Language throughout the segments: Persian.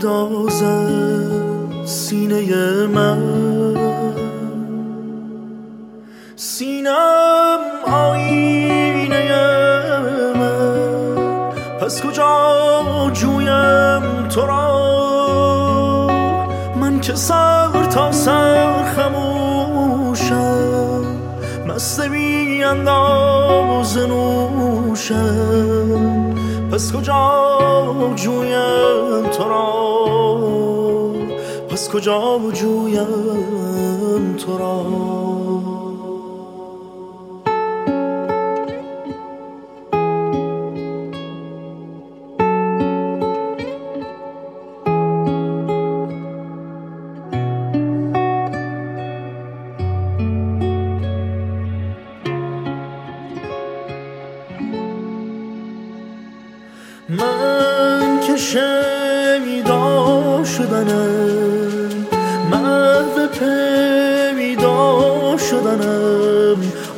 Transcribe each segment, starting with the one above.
میرازد سینه من، سینم آینه من، پس کجا جویم تو را؟ من که سر تا سر خموشم، مست بی انداز نوشم، پس کجا جویم تو را؟ پس کجا جویم تو را؟ من که شنیدا شدنم، محو پیدا شدنم،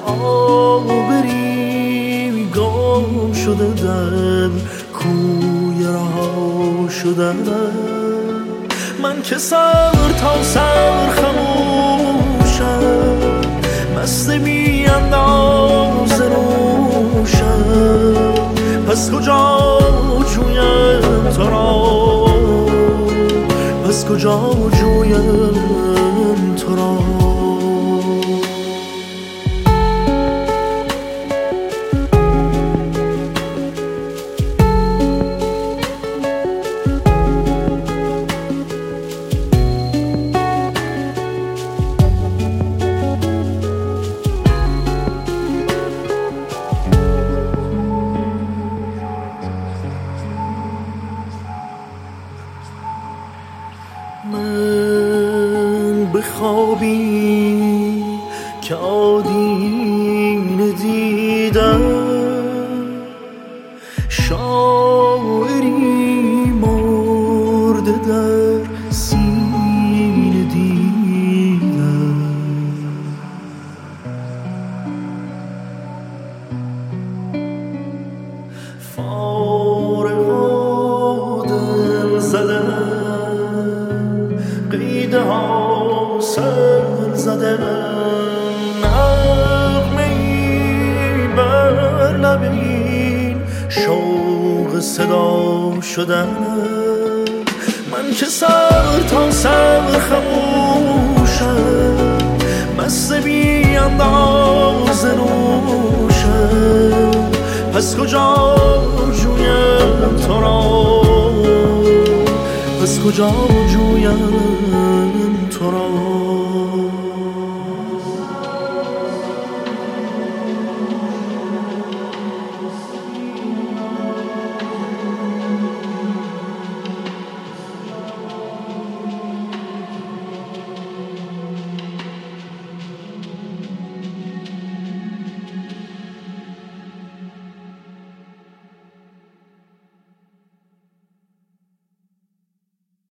آبری گم شده در کوی رها شدنم. من که سر تا سر خموشم، مست بی انداز نوشم، پس کجا جویم تو را؟ پس کجا جویم تو را؟ من بخوابی که آدینه دیدم، شاعری مرده در سینه دیدم. فارغ و دل زدم، قیده حاصل زدم، نغمه‌ای بر لبین شوق صدا شدنم. من که سر تا سر خموشم، مست بی انداز نوشم، پس کجا جویم تو را؟ پس کجا جویم تو را؟